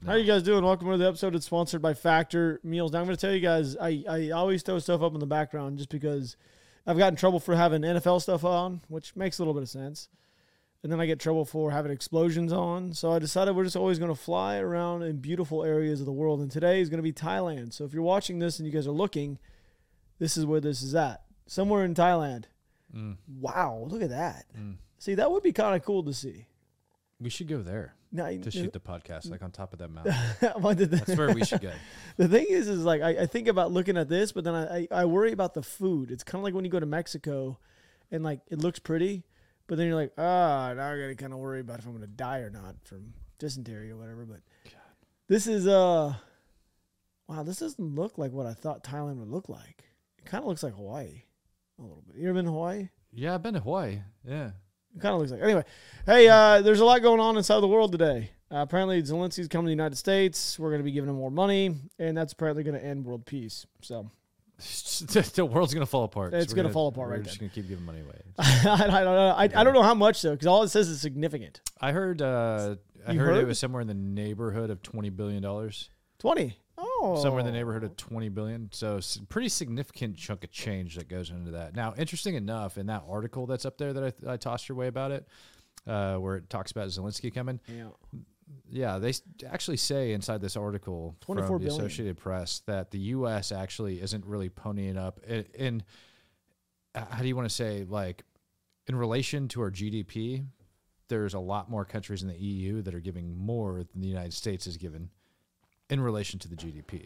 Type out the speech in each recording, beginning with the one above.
How are you guys doing? Welcome to the episode. It's sponsored by Factor Meals. Now, I'm going to tell you guys, I always throw stuff up in the background just because I've gotten in trouble for having NFL stuff on, which makes a little bit of sense. And then I get trouble for having explosions on. So I decided we're just always going to fly around in beautiful areas of the world. And today is going to be Thailand. So if you're watching this and you guys are looking, this is where this is at. Somewhere in Thailand. Wow, look at that. See, that would be kind of cool to see. We should go there to shoot the podcast, like on top of that mountain. That's where we should go. The thing is like, I think about looking at this, but then I worry about the food. It's kind of like when you go to Mexico and like it looks pretty, but then you're like, now I got to kind of worry about if I'm going to die or not from dysentery or whatever. But this is, wow, this doesn't look like what I thought Thailand would look like. It kind of looks like Hawaii a little bit. You ever been to Hawaii? Yeah, I've been to Hawaii. Yeah. It kind of looks like. Anyway, hey, there's a lot going on inside the world today. Apparently, Zelensky's coming to the United States. We're going to be giving him more money, and that's apparently going to end world peace. So the world's going to fall apart. It's going to fall apart right We're then. just going to keep giving money away. I don't know. I don't know how much, though, because all it says is significant. I heard it was somewhere in the neighborhood of $20 billion. 20. Oh. Somewhere in the neighborhood of $20 billion. So pretty significant chunk of change that goes into that. Now, interesting enough, in that article that's up there that I tossed your way about it, where it talks about Zelensky coming. Yeah, they actually say inside this article from the Associated Press that the U.S. actually isn't really ponying up in how do you want to say, like, in relation to our GDP, there's a lot more countries in the EU that are giving more than the United States is given in relation to the GDP.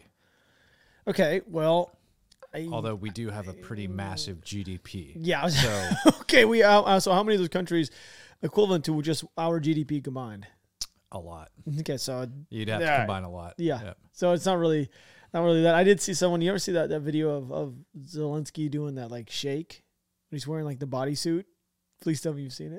Okay, well, although we do have a pretty massive GDP. Yeah. So okay, so how many of those countries equivalent to just our GDP combined? A lot. Okay, so you'd have to combine a lot. Yeah. Yep. So it's not really that. I did see someone. You ever see that video of Zelensky doing that like shake? He's wearing like the bodysuit. Please tell me you've seen it.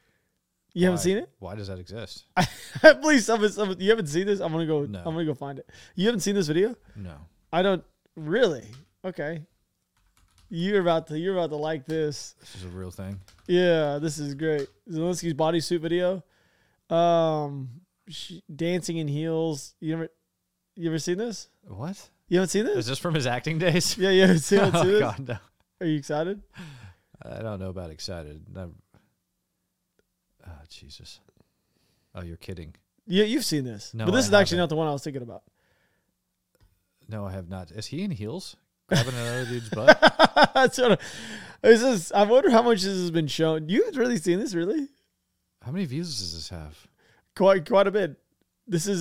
You haven't seen it? Why does that exist? Please, you haven't seen this? I'm gonna go. No. I'm gonna go find it. You haven't seen this video? No. I don't really. Okay. You're about to like this. This is a real thing. Yeah, this is great. Zelensky's bodysuit video. Dancing in heels. You ever seen this? What? You haven't seen this? Is this from his acting days? Yeah, you haven't seen this? Oh God, no. Are you excited? I don't know about excited. Oh, Jesus. Oh, you're kidding. Yeah, you've seen this. No, but this I is actually haven't. not the one I was thinking about. No, I have not. Is he in heels? Grabbing another dude's butt? I wonder how much this has been shown. You've really seen this, really? How many views does this have? Quite a bit. This is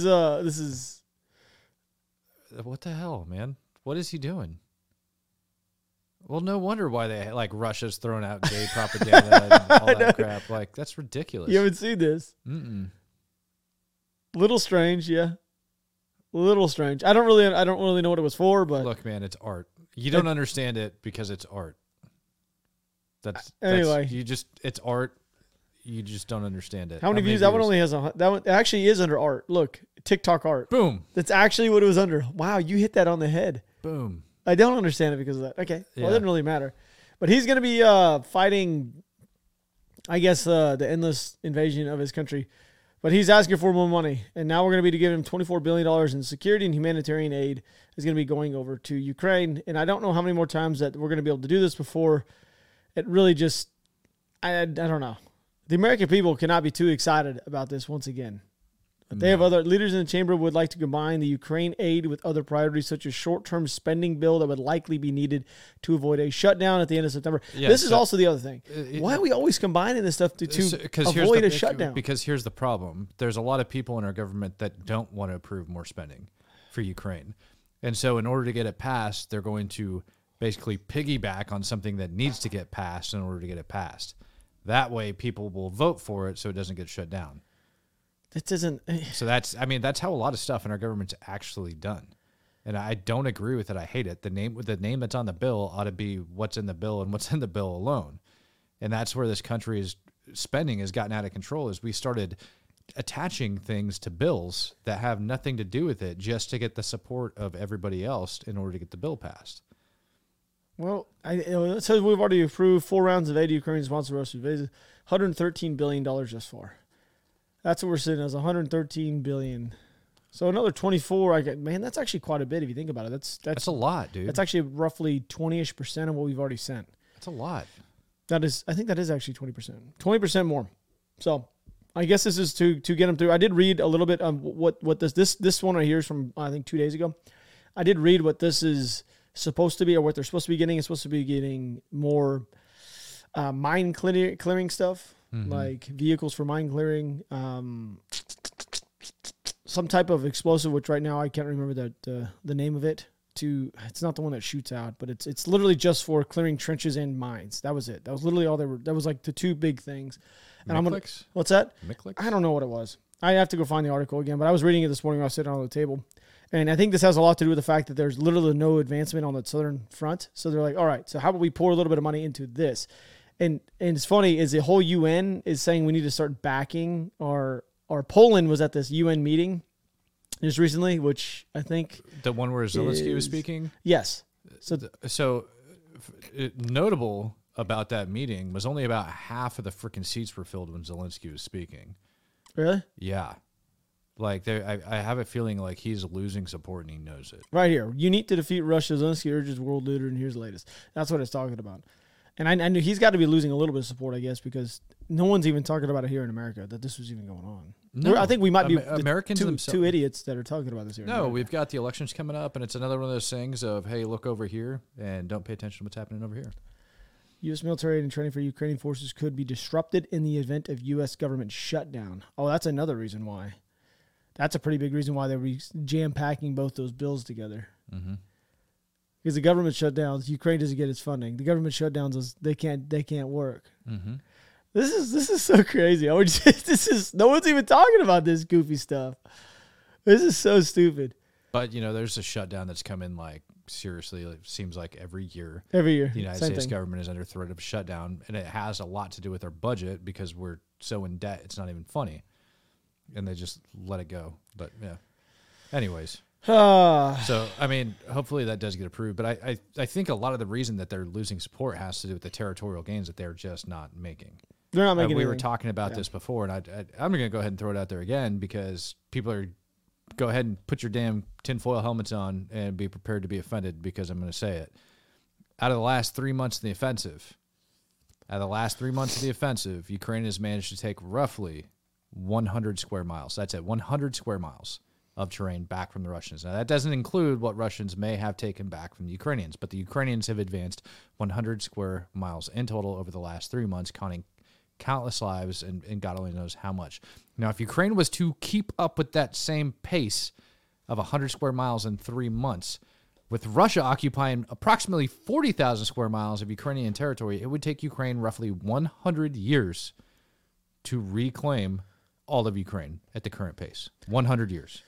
What the hell, man? What is he doing? Well, no wonder why they like Russia's throwing out gay propaganda and all that crap. Like, that's ridiculous. You haven't seen this? Mm-mm. Little strange, yeah. Little strange. I don't really know what it was for, but Look, man, it's art. You don't understand it because it's art. That's anyway. It's art. You just don't understand it. How many views? That one only has that one actually is under art. Look, TikTok art. Boom. That's actually what it was under. Wow, you hit that on the head. Boom. I don't understand it because of that. Okay, well, Yeah. it doesn't really matter. But he's going to be fighting, I guess, the endless invasion of his country. But he's asking for more money, and now we're going to be to give him $24 billion in security and humanitarian aid is going to be going over to Ukraine. And I don't know how many more times that we're going to be able to do this before it really just, I don't know. The American people cannot be too excited about this once again. But they have other leaders in the chamber would like to combine the Ukraine aid with other priorities, such as short-term spending bill that would likely be needed to avoid a shutdown at the end of September. Yeah, this is also the other thing. Why are we always combining this stuff to avoid a shutdown? Because here's the problem. There's a lot of people in our government that don't want to approve more spending for Ukraine. And so in order to get it passed, they're going to basically piggyback on something that needs to get passed in order to get it passed. That way people will vote for it so it doesn't get shut down. That isn't. So that's how a lot of stuff in our government's actually done. And I don't agree with it. I hate it. The name that's on the bill ought to be what's in the bill and what's in the bill alone. And that's where this country's spending has gotten out of control, is we started attaching things to bills that have nothing to do with it just to get the support of everybody else in order to get the bill passed. Well, it says we've already approved 4 rounds of aid to Ukraine-sponsored Russian invasion, $113 billion thus far. That's what we're sitting as, $113 billion So another 24. Man, that's actually quite a bit if you think about it. That's a lot, dude. That's actually roughly 20-ish% of what we've already sent. That's a lot. I think that is actually 20%. 20% more. So I guess this is to get them through. I did read a little bit on what this one right here is from, I think, 2 days ago. I did read what this is supposed to be, or what they're supposed to be getting. It's supposed to be getting more mine clearing stuff, like vehicles for mine clearing, some type of explosive, which right now I can't remember the name of it. It's not the one that shoots out, but it's literally just for clearing trenches and mines. That was it. That was literally all that was like the two big things. And what's that? Miclix? I don't know what it was. I have to go find the article again, but I was reading it this morning when I was sitting on the table. And I think this has a lot to do with the fact that there's literally no advancement on the southern front. So they're like, all right, so how about we pour a little bit of money into this? And it's funny is the whole UN is saying we need to start backing our Poland was at this UN meeting just recently, which I think the one where Zelensky was speaking. Yes. So notable about that meeting was only about half of the freaking seats were filled when Zelensky was speaking. Really? Yeah. Like I have a feeling like he's losing support and he knows it. Right here. You need to defeat Russia. Zelensky urges world leader, and here's the latest. That's what it's talking about. And I knew he's got to be losing a little bit of support, I guess, because no one's even talking about it here in America, that this was even going on. No, I think we might be Americans two idiots that are talking about this here. No, we've got the elections coming up, and it's another one of those things of, hey, look over here and don't pay attention to what's happening over here. U.S. military and training for Ukrainian forces could be disrupted in the event of U.S. government shutdown. Oh, that's another reason why. That's a pretty big reason why they're jam-packing both those bills together. Mm-hmm. Because the government shutdowns, Ukraine doesn't get its funding. The government shutdowns, they can't work. Mm-hmm. This is so crazy. No one's even talking about this goofy stuff. This is so stupid. But there's a shutdown that's come in like seriously. It seems like every year. Every year, the United States government is under threat of shutdown, and it has a lot to do with our budget because we're so in debt. It's not even funny, and they just let it go. But yeah. Anyways. So, I mean, hopefully that does get approved. But I think a lot of the reason that they're losing support has to do with the territorial gains that they're just not making. They're not making We were talking about this before, and I'm going to go ahead and throw it out there again because people are go ahead and put your damn tinfoil helmets on and be prepared to be offended because I'm going to say it. Out of the last 3 months of the offensive, Ukraine has managed to take roughly 100 square miles. That's it, 100 square miles of terrain back from the Russians. Now, that doesn't include what Russians may have taken back from the Ukrainians, but the Ukrainians have advanced 100 square miles in total over the last 3 months, counting countless lives and God only knows how much. Now, if Ukraine was to keep up with that same pace of 100 square miles in 3 months, with Russia occupying approximately 40,000 square miles of Ukrainian territory, it would take Ukraine roughly 100 years to reclaim all of Ukraine at the current pace. 100 years.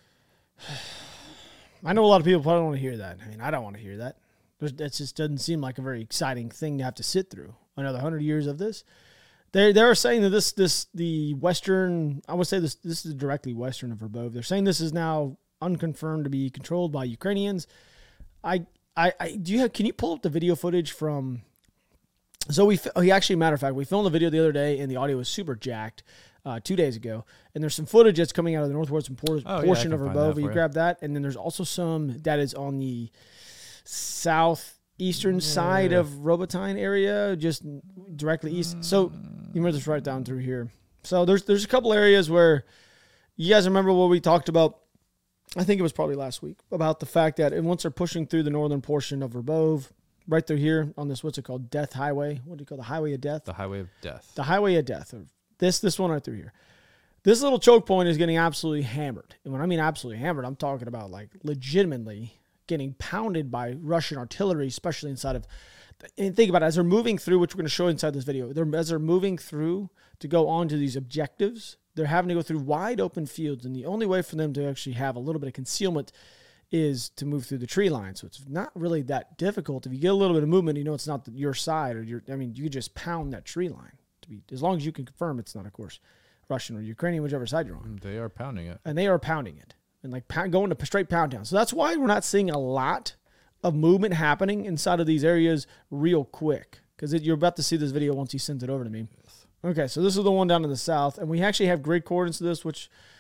I know a lot of people probably don't want to hear that. I mean, I don't want to hear that. That just doesn't seem like a very exciting thing to have to sit through. Another 100 years of this. They are saying that the Western, I would say this is directly Western of Verbov. They're saying this is now unconfirmed to be controlled by Ukrainians. Can you pull up the video footage from? So matter of fact, we filmed the video the other day and the audio was super jacked 2 days ago. And there's some footage that's coming out of the northwestern portion of Verbov. You grab that, and then there's also some that is on the southeastern side of Robotyne area, just directly east. So you remember this right down through here. So there's a couple areas where you guys remember what we talked about. I think it was probably last week about the fact that once they're pushing through the northern portion of Verbov, right through here on this, what's it called? Death Highway. What do you call the Highway of Death? The Highway of Death. The Highway of Death. This one right through here. This little choke point is getting absolutely hammered. And when I mean absolutely hammered, I'm talking about like legitimately getting pounded by Russian artillery, especially inside of. And think about it, as they're moving through, which we're going to show inside this video, as they're moving through to go on to these objectives, they're having to go through wide open fields. And the only way for them to actually have a little bit of concealment is to move through the tree line. So it's not really that difficult. If you get a little bit of movement, it's not your side you just pound that tree line. As long as you can confirm it's not, of course, Russian or Ukrainian, whichever side you're on. They are pounding it. And they are pounding it. And going to straight pound down. So that's why we're not seeing a lot of movement happening inside of these areas real quick. Because you're about to see this video once he sends it over to me. Okay, so this is the one down in the south. And we actually have grid coordinates to this, which,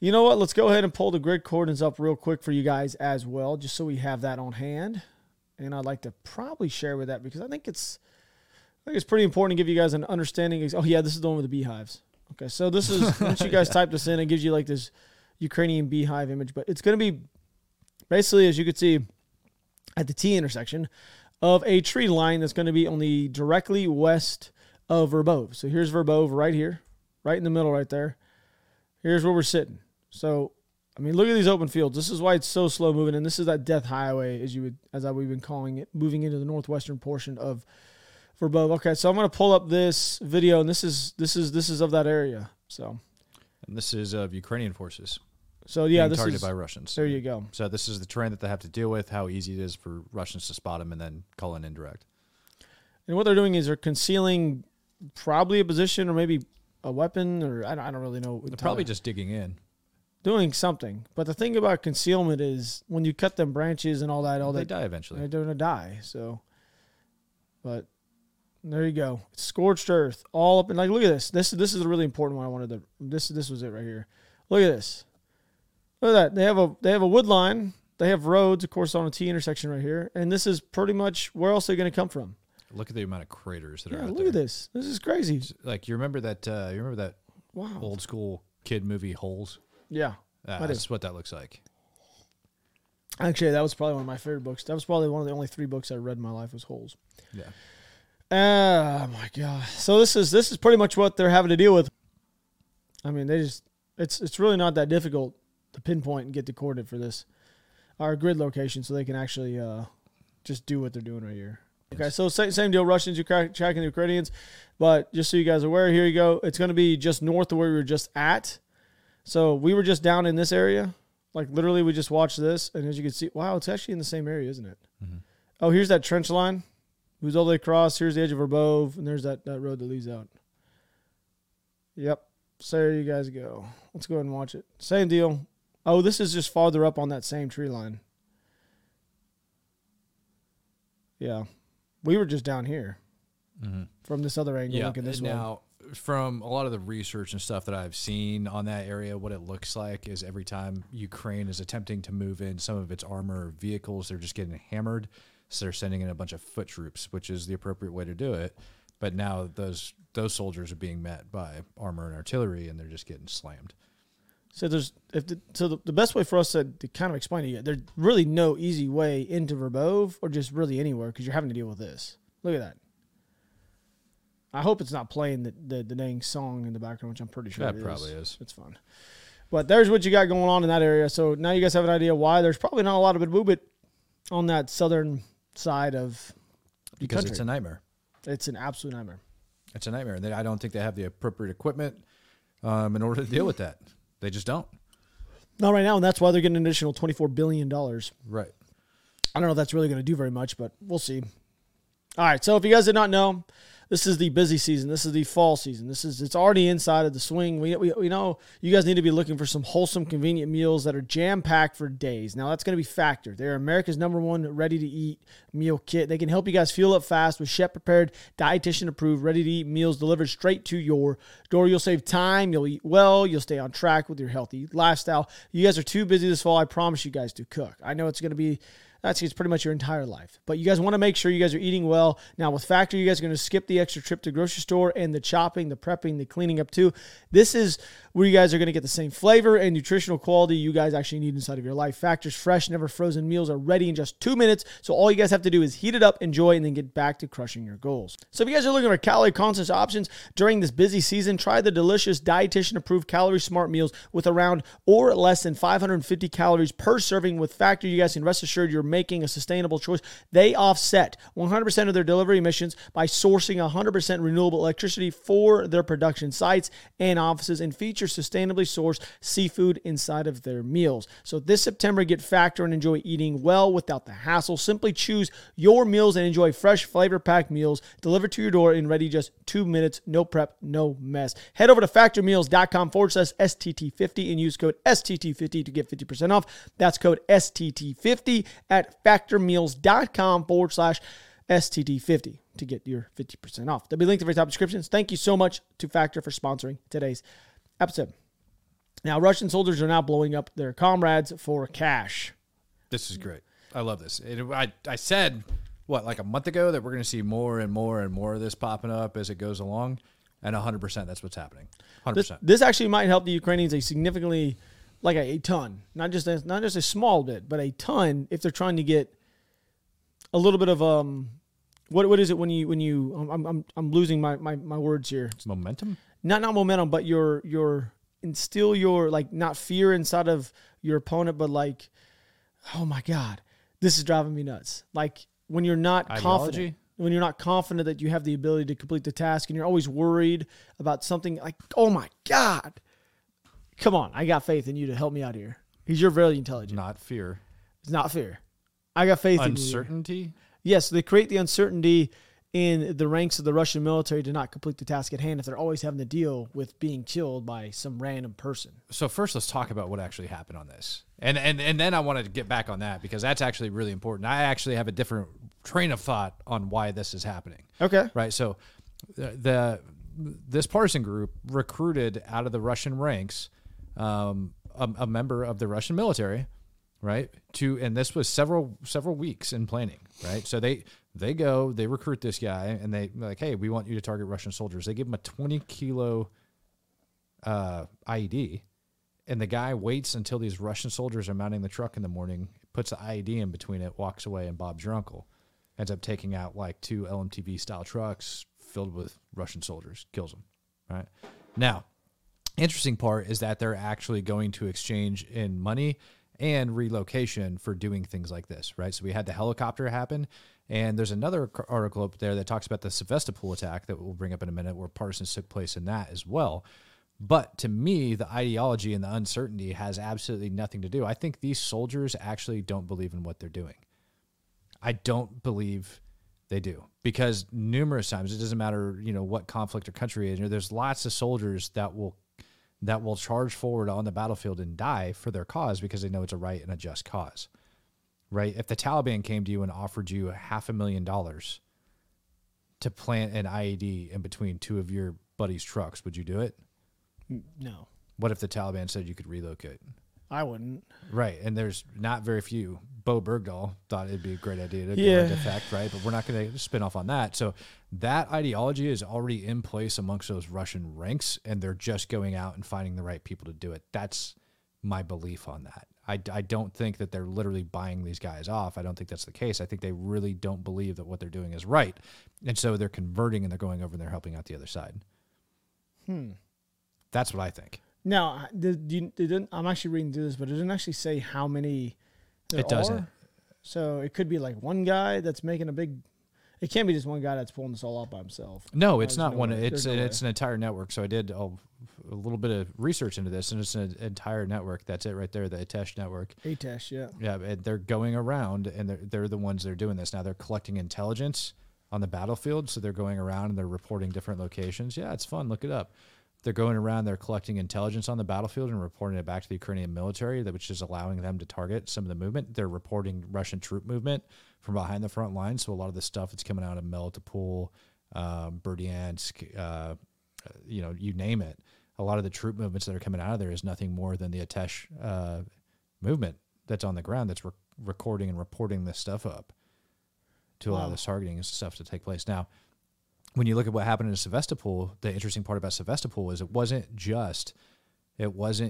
You know what? Let's go ahead and pull the grid coordinates up real quick for you guys as well, just so we have that on hand. And I'd like to probably share with that because I think it's pretty important to give you guys an understanding. Oh, yeah, this is the one with the beehives. Okay, so this is, once you guys type this in, it gives you like this Ukrainian beehive image. But it's going to be basically, as you can see, at the T intersection of a tree line that's going to be on the directly west of Verbove. So here's Verbove right here, right in the middle right there. Here's where we're sitting. So, I mean, look at these open fields. This is why it's so slow moving, and this is that death highway, as we've been calling it, moving into the northwestern portion of Verbove. Okay, so I'm going to pull up this video, and this is of that area. So, and this is of Ukrainian forces. So yeah, this targeted by Russians. There you go. So this is the terrain that they have to deal with. How easy it is for Russians to spot them and then call in indirect. And what they're doing is they're concealing probably a position or maybe a weapon, or I don't really know. They're probably just digging in. Doing something. But the thing about concealment is when you cut them branches and all that, they die eventually. They're going to die. So, but there you go. It's scorched earth all up. And like, look at this. This is a really important one. I wanted to, this was it right here. Look at this. Look at that. They have a wood line. They have roads, of course, on a T intersection right here. And this is pretty much, where else are they going to come from? Look at the amount of craters that are out there. Look at this. This is crazy. Like, you remember that wow. old school kid movie Holes? Yeah. That's what that looks like. Actually, that was probably one of my favorite books. That was probably one of the only 3 books I read in my life was Holes. Yeah. Oh my God. So this is pretty much what they're having to deal with. I mean, it's really not that difficult to pinpoint and get the coordinate for this, our grid location, so they can actually just do what they're doing right here. Okay, so same deal. Russians, you're tracking the Ukrainians, but just so you guys are aware, here you go. It's going to be just north of where we were just at. So we were just down in this area. Like literally, we just watched this, and as you can see, wow, it's actually in the same area, isn't it? Mm-hmm. Oh, here's that trench line. Moves all the way across. Here's the edge of Verbove, and there's that road that leads out. Yep. So there you guys go. Let's go ahead and watch it. Same deal. Oh, this is just farther up on that same tree line. Yeah. We were just down here from this other angle. Yeah. Looking this way. Now, from a lot of the research and stuff that I've seen on that area, what it looks like is every time Ukraine is attempting to move in some of its armor or vehicles, they're just getting hammered. So they're sending in a bunch of foot troops, which is the appropriate way to do it. But now those soldiers are being met by armor and artillery, and they're just getting slammed. So the best way for us to kind of explain to you, there's really no easy way into Verbove or just really anywhere because you're having to deal with this. Look at that. I hope it's not playing the dang song in the background, which I'm pretty sure it probably is. It's fun. But there's what you got going on in that area. So now you guys have an idea why there's probably not a lot of movement on that southern side of the country. It's a nightmare. It's an absolute nightmare. It's a nightmare. I don't think they have the appropriate equipment in order to deal with that. They just don't. Not right now, and that's why they're getting an additional $24 billion. Right. I don't know if that's really going to do very much, but we'll see. All right, so if you guys did not know, this is the busy season. This is the fall season. It's already inside of the swing. We know you guys need to be looking for some wholesome, convenient meals that are jam-packed for days. Now, that's going to be Factor. They're America's #1 ready-to-eat meal kit. They can help you guys fuel up fast with chef-prepared, dietitian-approved, ready-to-eat meals delivered straight to your door. You'll save time. You'll eat well. You'll stay on track with your healthy lifestyle. You guys are too busy this fall. I promise you guys to cook. I know it's going to be... It's pretty much your entire life. But you guys want to make sure you guys are eating well. Now, with Factor, you guys are going to skip the extra trip to the grocery store and the chopping, the prepping, the cleaning up too. This is where you guys are going to get the same flavor and nutritional quality you guys actually need inside of your life. Factor's fresh, never frozen meals are ready in just 2 minutes. So all you guys have to do is heat it up, enjoy, and then get back to crushing your goals. So if you guys are looking for calorie-conscious options during this busy season, try the delicious dietitian-approved Calorie Smart meals with around or less than 550 calories per serving. With Factor, you guys can rest assured you're making a sustainable choice. They offset 100% of their delivery emissions by sourcing 100% renewable electricity for their production sites and offices, and feature sustainably sourced seafood inside of their meals. So this September, get Factor and enjoy eating well without the hassle. Simply choose your meals and enjoy fresh, flavor-packed meals delivered to your door in ready just 2 minutes. No prep, no mess. Head over to factormeals.com/STT50 and use code STT50 to get 50% off. That's code STT50 at factormeals.com/STT50 to get your 50% off. They'll be linked in the very top descriptions. Thank you so much to Factor for sponsoring today's episode. Now, Russian soldiers are now blowing up their comrades for cash. This is great. I love this. I said, like a month ago that we're going to see more and more and more of this popping up as it goes along. And 100% that's what's happening. 100%. This actually might help the Ukrainians a significantly, like a ton. Not just a small bit, but a ton if they're trying to get a little bit of what is it when you I'm losing my words here. It's momentum? Not momentum, but your instill your, like, not fear inside of your opponent, but like, oh my God, this is driving me nuts. Like when you're not confident, when you're not confident that you have the ability to complete the task, and you're always worried about something, like, oh my God, come on, I got faith in you to help me out here. Because you're very intelligent. Not fear. It's not fear. I got faith in you. Uncertainty? Yes, they create the uncertainty in the ranks of the Russian military to not complete the task at hand if they're always having to deal with being killed by some random person. So first, let's talk about what actually happened on this. And then I wanted to get back on that because that's actually really important. I actually have a different train of thought on why this is happening. Okay. Right. So this partisan group recruited out of the Russian ranks a member of the Russian military, right? And this was several weeks in planning, right? So they recruit this guy and they're like, hey, we want you to target Russian soldiers. They give him a 20-kilo IED. And the guy waits until these Russian soldiers are mounting the truck in the morning, puts the IED in between it, walks away, and Bob's your uncle. Ends up taking out like 2 LMTV-style trucks filled with Russian soldiers, kills them, right? Now, interesting part is that they're actually going to exchange in money and relocation for doing things like this, right? So we had the helicopter happen, and there's another article up there that talks about the Sevastopol attack that we'll bring up in a minute, where partisans took place in that as well. But to me, the ideology and the uncertainty has absolutely nothing to do. I think these soldiers actually don't believe in what they're doing. I don't believe they do, because numerous times, it doesn't matter, what conflict or country it is, there's lots of soldiers that will charge forward on the battlefield and die for their cause because they know it's a right and a just cause, right? If the Taliban came to you and offered you $500,000 to plant an IED in between 2 of your buddies' trucks, would you do it? No. What if the Taliban said you could relocate? I wouldn't. Right, and there's not very few. Bo Bergdahl thought it'd be a great idea to go into effect, right? But we're not going to spin off on that. So that ideology is already in place amongst those Russian ranks, and they're just going out and finding the right people to do it. That's my belief on that. I don't think that they're literally buying these guys off. I don't think that's the case. I think they really don't believe that what they're doing is right. And so they're converting and they're going over and they're helping out the other side. That's what I think. Now, I'm actually reading through this, but it didn't actually say how many there It doesn't. are. So it could be like one guy that's making a big... It can't be just one guy that's pulling this all out by himself. No, it's not one. Way. It's an entire network. So I did a little bit of research into this, and it's an entire network. That's it right there, the ATESH network. ATESH, yeah. Yeah, and they're going around, and they're the ones that are doing this. Now they're collecting intelligence on the battlefield, so they're going around and they're reporting different locations. Yeah, it's fun. Look it up. They're going around, they're collecting intelligence on the battlefield and reporting it back to the Ukrainian military, which is allowing them to target some of the movement. They're reporting Russian troop movement from behind the front lines. So a lot of the stuff that's coming out of Melitopol, Berdyansk, you name it. A lot of the troop movements that are coming out of there is nothing more than the ATESH movement that's on the ground that's recording and reporting this stuff up to allow this targeting and stuff to take place. Now, when you look at what happened in Sevastopol, the interesting part about Sevastopol is it wasn't just the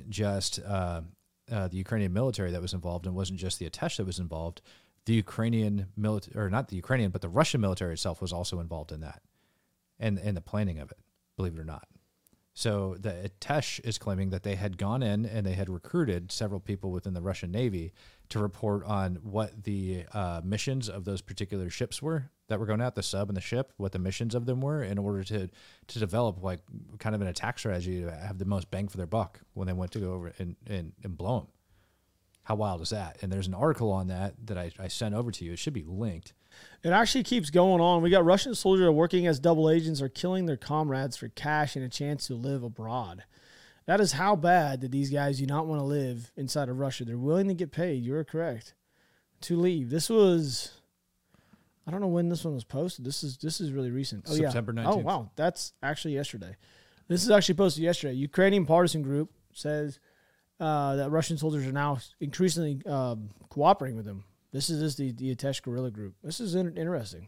Ukrainian military that was involved, and it wasn't just the ATESH that was involved. The Ukrainian military, or not the Ukrainian, but the Russian military itself was also involved in that, and the planning of it, believe it or not. So the ATESH is claiming that they had gone in and they had recruited several people within the Russian Navy to report on what the missions of those particular ships were that were going out, the sub and the ship, what the missions of them were, in order to develop like kind of an attack strategy to have the most bang for their buck when they went to go over and blow them. How wild is that? And there's an article on that I sent over to you. It should be linked. It actually keeps going on. We got Russian soldiers working as double agents or killing their comrades for cash and a chance to live abroad. That is how bad that these guys do not want to live inside of Russia. They're willing to get paid. You're correct. To leave. This was, I don't know when this one was posted. This is really recent. Oh, September 19th. Oh, wow. That's actually yesterday. This is actually posted yesterday. Ukrainian partisan group says that Russian soldiers are now increasingly cooperating with them. This is the Atesh guerrilla group. This is interesting.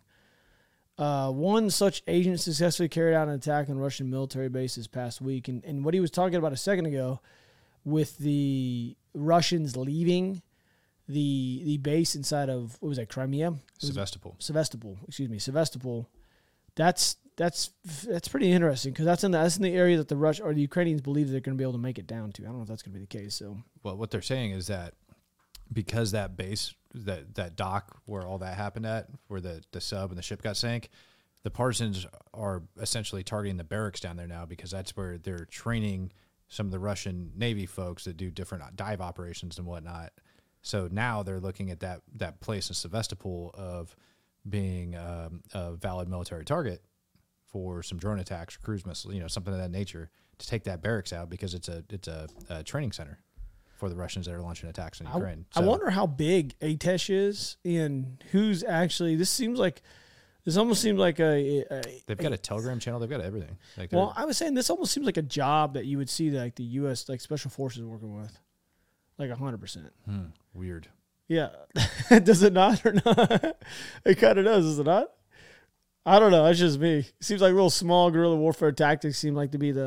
One such agent successfully carried out an attack on Russian military base this past week. And what he was talking about a second ago with the Russians leaving the base inside of, what was that, Crimea? Sevastopol. Sevastopol. That's pretty interesting because that's in the area that the Ukrainians believe they're going to be able to make it down to. I don't know if that's going to be the case. So, well, what they're saying is that because that base, that dock where all that happened at, where the sub and the ship got sank, the partisans are essentially targeting the barracks down there now because that's where they're training some of the Russian Navy folks that do different dive operations and whatnot. So now they're looking at that place in Sevastopol of being a valid military target for some drone attacks or cruise missiles, something of that nature, to take that barracks out because it's a training center for the Russians that are launching attacks in Ukraine. I wonder how big Atesh is and who's actually. This almost seems like they've got a Telegram channel. They've got everything. I was saying this almost seems like a job that you would see like the U.S. like special forces working with, like 100%. Weird. Yeah, does it not or not? It kind of does it not? I don't know. That's just me. It seems like real small guerrilla warfare tactics seem like to be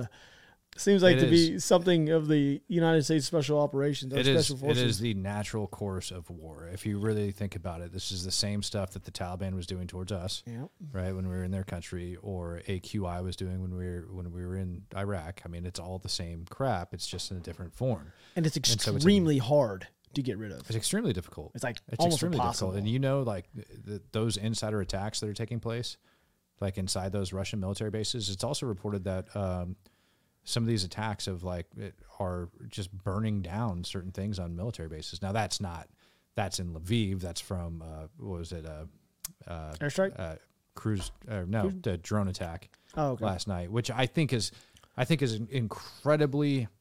something of the United States Special Operations. Special Forces. It is the natural course of war. If you really think about it, this is the same stuff that the Taliban was doing towards us, right, when we were in their country, or AQI was doing when we were in Iraq. I mean, it's all the same crap. It's just in a different form. And it's extremely hard to get rid of. It's extremely difficult. It's almost extremely impossible. difficult. And like those insider attacks that are taking place, like inside those Russian military bases, it's also reported that some of these attacks are just burning down certain things on military bases. Now that's in Lviv. That's from what was it? Airstrike? The drone attack last night, which I think is incredibly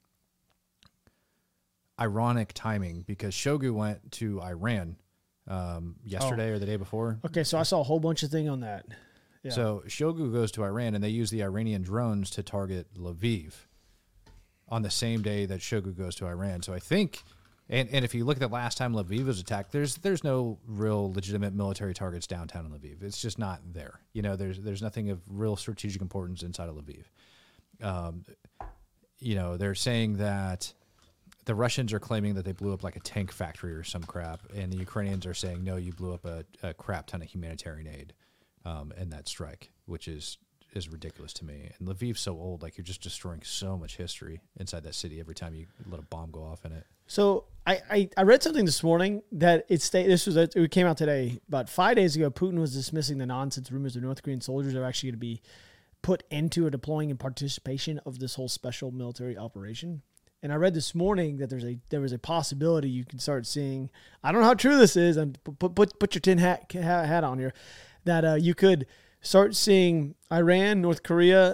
ironic timing because Shoigu went to Iran yesterday or the day before. Okay, so I saw a whole bunch of things on that. Yeah. So Shoigu goes to Iran, and they use the Iranian drones to target Lviv on the same day that Shoigu goes to Iran. So I think, and if you look at the last time Lviv was attacked, there's no real legitimate military targets downtown in Lviv. It's just not there. There's nothing of real strategic importance inside of Lviv. They're saying that the Russians are claiming that they blew up like a tank factory or some crap, and the Ukrainians are saying, no, you blew up a crap ton of humanitarian aid. In that strike, which is ridiculous to me. And Lviv's so old, like you're just destroying so much history inside that city every time you let a bomb go off in it. So I read something this morning that it came out today. About 5 days ago, Putin was dismissing the nonsense rumors of North Korean soldiers are actually going to be put into or deploying in participation of this whole special military operation. And I read this morning that there was a possibility you can start seeing. I don't know how true this is. And put your tin hat on here. That you could start seeing Iran, North Korea,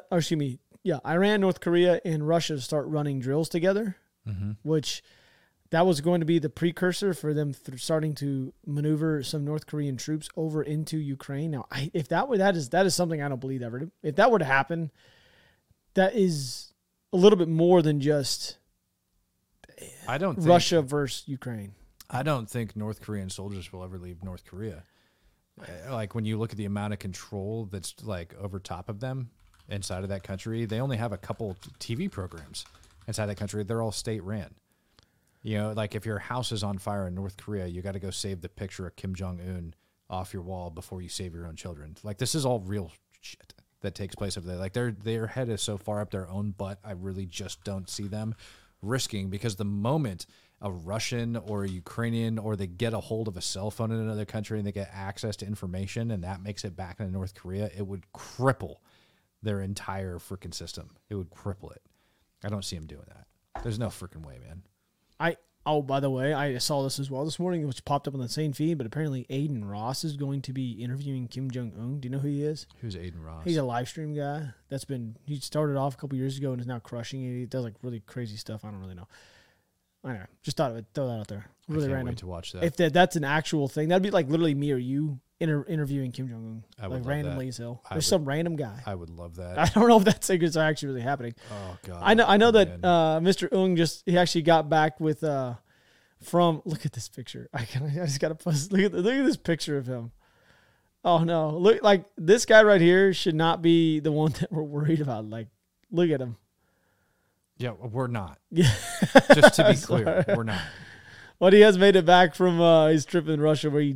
and Russia start running drills together, which that was going to be the precursor for them starting to maneuver some North Korean troops over into Ukraine. Now, that is something I don't believe ever. If that were to happen, that is a little bit more than just Russia versus Ukraine. I don't think North Korean soldiers will ever leave North Korea. Like when you look at the amount of control that's like over top of them inside of that country, they only have a couple TV programs inside that country. They're all state ran. Like if your house is on fire in North Korea, you got to go save the picture of Kim Jong-un off your wall before you save your own children. Like this is all real shit that takes place over there. Like their head is so far up their own butt. I really just don't see them risking, because the moment a Russian or a Ukrainian, or they get a hold of a cell phone in another country and they get access to information and that makes it back into North Korea, it would cripple their entire freaking system. It would cripple it. I don't see them doing that. There's no freaking way, man. By the way, I saw this as well this morning, which popped up on the same feed, but apparently Aiden Ross is going to be interviewing Kim Jong-un. Do you know who he is? Who's Aiden Ross? He's a live stream guy he started off a couple years ago and is now crushing it. He does like really crazy stuff. I don't really know. I know. Just thought I would throw that out there. Really I can't random. wait to watch that. If that's an actual thing, that'd be like literally me or you interviewing Kim Jong Un, I would like love randomly that. as hell. I There's would- some random guy. I would love that. I don't know if that's actually really happening. Oh god. I know that man. Mr. Ung he actually got back with from look at this picture. I just gotta post look at this picture of him. Oh no. Look, like this guy right here should not be the one that we're worried about. Like, look at him. Yeah, we're not. Yeah. Just to be clear, we're not. But he has made it back from his trip in Russia where he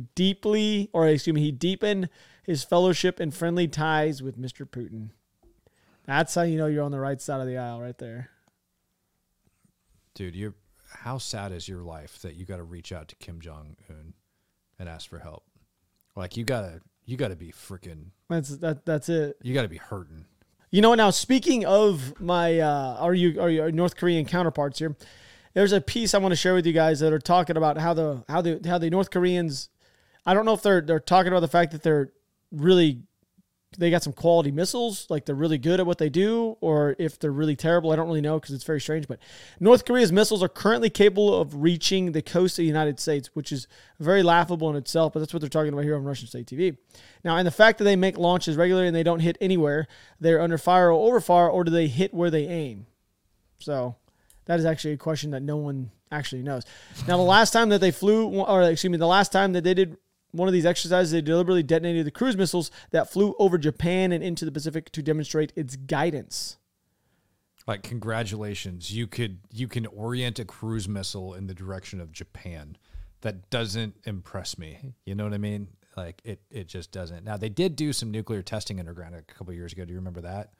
deepened his fellowship and friendly ties with Mr. Putin. That's how you know you're on the right side of the aisle right there. Dude, how sad is your life that you got to reach out to Kim Jong Un and ask for help? Like you gotta be freaking. That's it. You gotta be hurting. You know what? Now speaking of my are you North Korean counterparts here, there's a piece I want to share with you guys that are talking about how the North Koreans. I don't know if they're talking about the fact that they got some quality missiles, like they're really good at what they do, or if they're really terrible. I don't really know because it's very strange. But North Korea's missiles are currently capable of reaching the coast of the United States, which is very laughable in itself, but that's what they're talking about here on Russian State TV. Now, and the fact that they make launches regularly and they don't hit anywhere, they're under fire or over fire, or do they hit where they aim? So that is actually a question that no one actually knows. Now, the last time that they the last time that they did one of these exercises, they deliberately detonated the cruise missiles that flew over Japan and into the Pacific to demonstrate its guidance. Like, congratulations. You can orient a cruise missile in the direction of Japan. That doesn't impress me. You know what I mean? Like, it just doesn't. Now, they did do some nuclear testing underground a couple of years ago. Do you remember that?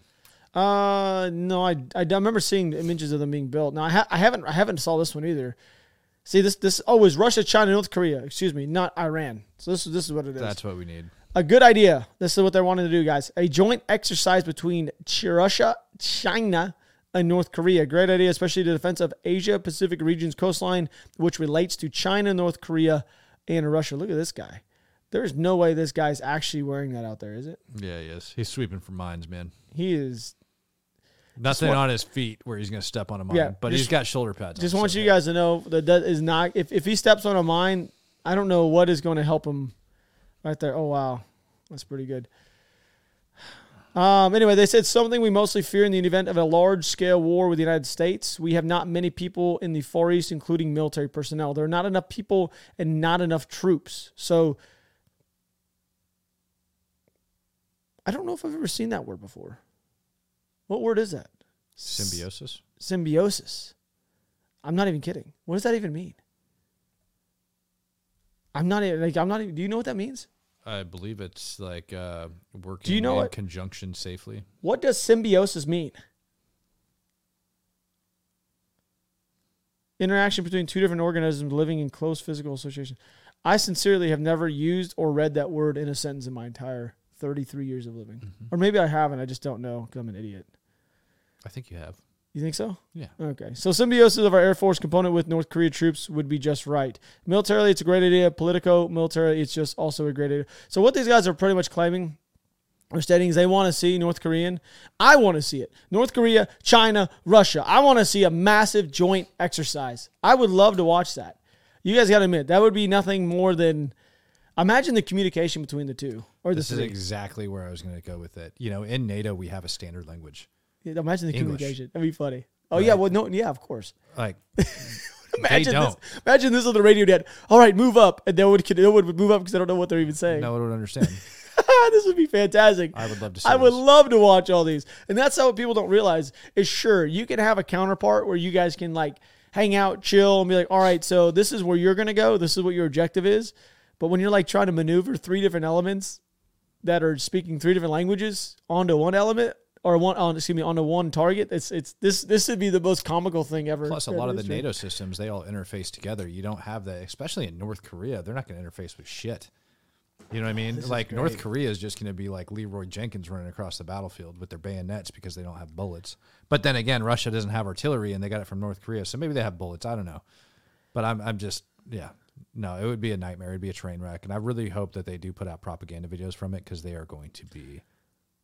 No, I remember seeing images of them being built. Now, I haven't saw this one either. See, this it was Russia, China, North Korea. Excuse me, not Iran. So this is what it is. That's what we need. A good idea. This is what they're wanting to do, guys. A joint exercise between Russia, China, and North Korea. Great idea, especially the defense of Asia-Pacific region's coastline, which relates to China, North Korea, and Russia. Look at this guy. There's no way this guy's actually wearing that out there, is it? Yeah, he is. He's sweeping for mines, man. He is. Nothing on his feet where he's going to step on a mine, but he's got shoulder pads on. Just want you guys to know that is not, if he steps on a mine, I don't know what is going to help him right there. Oh, wow. That's pretty good. Anyway, they said something we mostly fear in the event of a large-scale war with the United States. We have not many people in the Far East, including military personnel. There are not enough people and not enough troops. So I don't know if I've ever seen that word before. What word is that? Symbiosis? Symbiosis. I'm not even kidding. What does that even mean? I'm not even, do you know what that means? I believe it's like working Do you know in what? conjunction safely. What does symbiosis mean? Interaction between two different organisms living in close physical association. I sincerely have never used or read that word in a sentence in my entire 33 years of living. Mm-hmm. Or maybe I haven't. I just don't know because I'm an idiot. I think you have. You think so? Yeah. Okay. So symbiosis of our Air Force component with North Korea troops would be just right. Militarily, it's a great idea. Military, it's just also a great idea. So what these guys are pretty much claiming or stating is they want to see North Korean. I want to see it. North Korea, China, Russia. I want to see a massive joint exercise. I would love to watch that. You guys got to admit, that would be nothing more than, imagine the communication between the two. Or This the is three. exactly where I was going to go with it. You know, in NATO, we have a standard language. Yeah, imagine the English. communication. That'd be funny. Oh, Right. yeah. Well, no. Yeah, of course. Like, Imagine don't. this. Imagine this on the radio, Dad. All right, move up, and they would move up because they don't know what they're even saying. no one would understand. This would be fantastic. I would love to see I would this. love to watch all these, and that's how people don't realize is sure you can have a counterpart where you guys can like hang out, chill, and be like, all right, so this is where you're gonna go. This is what your objective is. But when you're like trying to maneuver three different elements that are speaking three different languages onto one element. Or onto one target. This would be the most comical thing ever. Plus, a lot of the NATO systems, they all interface together. You don't have that, especially in North Korea. They're not going to interface with shit. You know what I mean? Like, North Korea is just going to be like Leroy Jenkins running across the battlefield with their bayonets because they don't have bullets. But then again, Russia doesn't have artillery, and they got it from North Korea, so maybe they have bullets. I don't know. But I'm just, yeah. No, it would be a nightmare. It'd be a train wreck. And I really hope that they do put out propaganda videos from it because they are going to be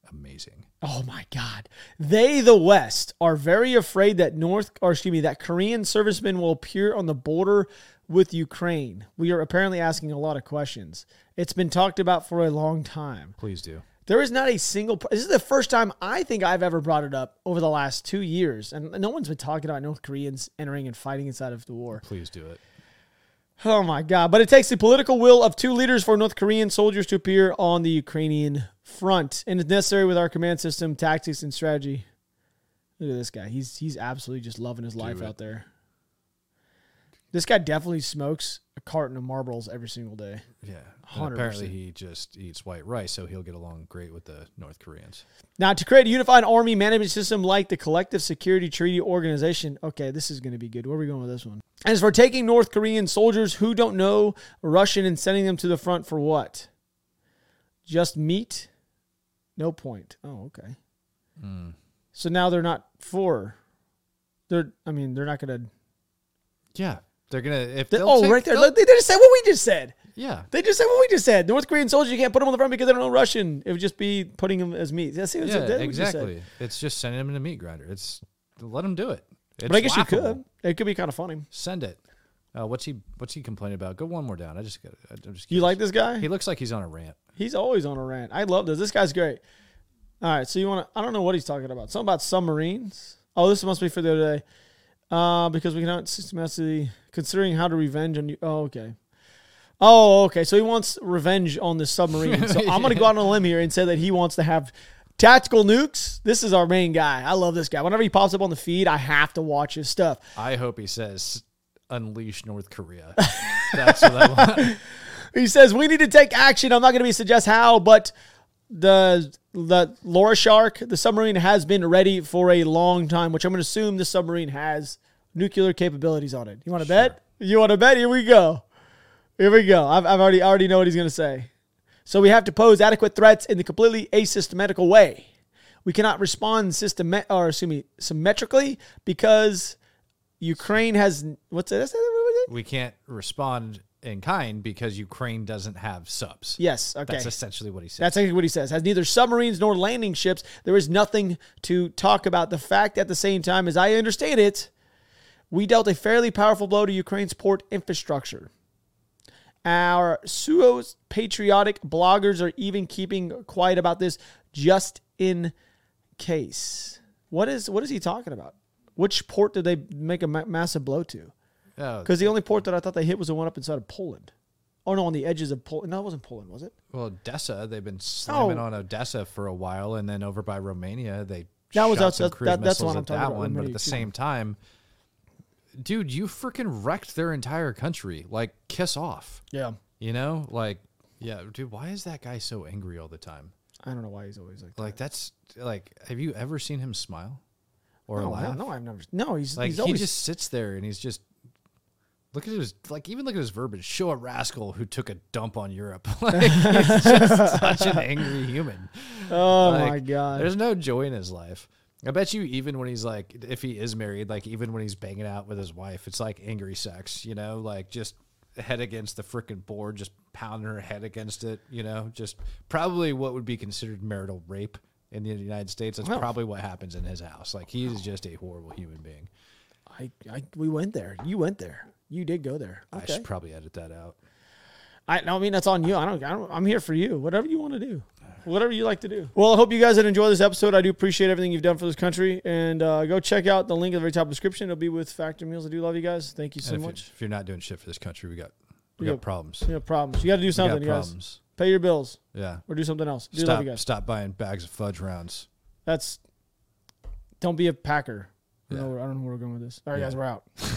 amazing. Oh my God. They, the West, are very afraid that that Korean servicemen will appear on the border with Ukraine. We are apparently asking a lot of questions. It's been talked about for a long time. Please do. There is not a single... This is the first time I think I've ever brought it up over the last 2 years. And no one's been talking about North Koreans entering and fighting inside of the war. Please do it. Oh my God. But it takes the political will of 2 leaders for North Korean soldiers to appear on the Ukrainian front. And it's necessary with our command system, tactics, and strategy. Look at this guy. He's absolutely just loving his life out there. This guy definitely smokes a carton of Marlboros every single day. Yeah. 100%. Apparently he just eats white rice, so he'll get along great with the North Koreans. Now, to create a unified army management system like the Collective Security Treaty Organization. Okay, this is going to be good. Where are we going with this one? As for taking North Korean soldiers who don't know Russian and sending them to the front for what? Just meat? No point. Oh, okay. So now they're not for... They're not going to... Yeah. They're going to... right there. They just said what we just said. Yeah. They just said what we just said. North Korean soldiers, you can't put them on the front because they don't know Russian. It would just be putting them as meat. That's exactly. It's just sending them in a meat grinder. Let them do it. It's but I guess laughable. you could. It could be kind of funny. Send it. What's he complaining about? Go one more down. I'm just You like this guy? He looks like he's on a rant. He's always on a rant. I love this. This guy's great. All right, so you want to... I don't know what he's talking about. Something about submarines. Oh, this must be for the other day. Because we cannot systematically... Considering how to revenge on you... Oh, okay. So he wants revenge on the submarine. So I'm going to go out on a limb here and say that he wants to have tactical nukes. This is our main guy. I love this guy. Whenever he pops up on the feed, I have to watch his stuff. I hope he says, unleash North Korea. That's what I want. He says, we need to take action. I'm not going to suggest how, but the Laura Shark, the submarine, has been ready for a long time, which I'm going to assume the submarine has nuclear capabilities on it. You want to bet? You want to bet? Here we go. I already know what he's going to say. So we have to pose adequate threats in the completely asymmetrical way. We cannot respond symmetrically because Ukraine has... What's it? We can't respond in kind because Ukraine doesn't have subs. Yes, okay. That's essentially what he says. That's exactly what he says. Has neither submarines nor landing ships. There is nothing to talk about. The fact at the same time, as I understand it, we dealt a fairly powerful blow to Ukraine's port infrastructure. Our pseudo-patriotic bloggers are even keeping quiet about this just in case. What is he talking about? Which port did they make a massive blow to? Because the only port that I thought they hit was the one up inside of Poland. Oh, no, on the edges of Poland. No, it wasn't Poland, was it? Well, Odessa, they've been slamming on Odessa for a while, and then over by Romania, they that's some cruise missiles what I'm at talking that about. one. But at the same time, dude, you freaking wrecked their entire country. Like, kiss off. Yeah. You know? Like, yeah, dude, why is that guy so angry all the time? I don't know why he's always like that. Like, that's, like, have you ever seen him smile? Or laugh? No, I've never. No, he's like, always... he just sits there and he's just... Look at his verbiage. Show a rascal who took a dump on Europe. Like, he's just such an angry human. Oh, my God. There's no joy in his life. I bet you even when he's like, if he is married, like even when he's banging out with his wife, it's like angry sex, you know, like just head against the freaking board, just pounding her head against it, you know, just probably what would be considered marital rape in the United States. That's probably what happens in his house. Like, he is just a horrible human being. We went there. You went there. You did go there. Okay. I should probably edit that out. I mean, that's on you. I'm here for you. Whatever you want to do. Whatever you like to do. Well, I hope you guys had enjoyed this episode. I do appreciate everything you've done for this country. And go check out the link at the very top of the description. It'll be with Factor Meals. I do love you guys. Thank you so much. If you're not doing shit for this country, we got problems. We have problems. You got to do something, you guys. Pay your bills. Yeah. Or do something else. Love you guys. Stop buying bags of fudge rounds. Don't be a Packer. Yeah. I don't know where we're going with this. All right, guys, we're out.